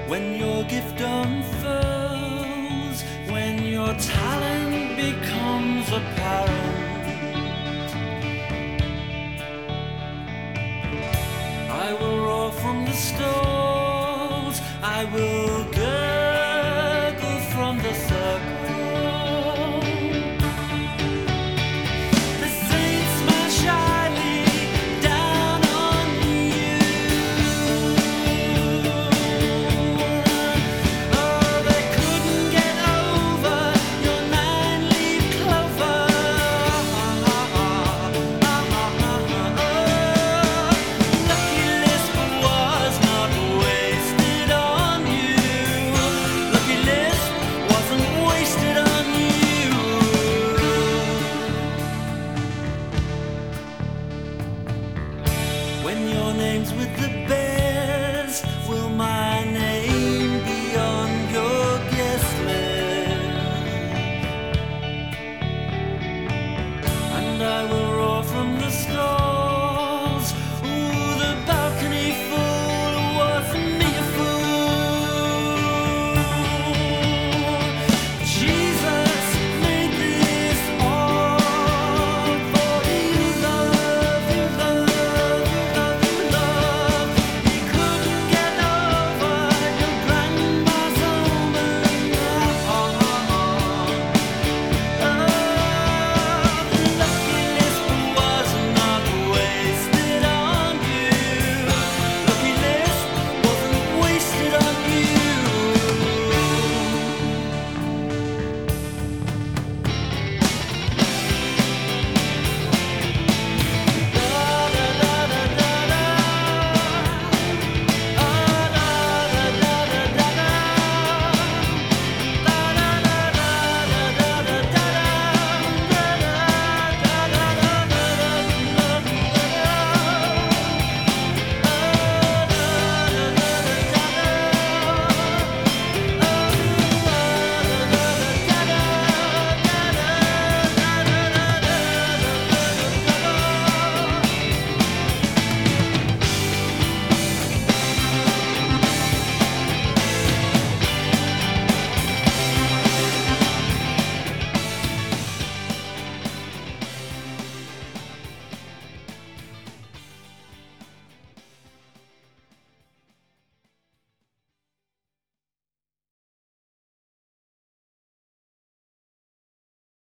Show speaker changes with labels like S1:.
S1: When your gift unfurls, when your talent becomes apparent, I will roar from the stalls, I will gurgle from the circle. The saints smile shyly down on you. Oh, they couldn't get over your nine-leaf clover. Lucky Lisp was not wasted on you. Lucky Lisp wasn't wasted on you. When your name's with the bears, will my name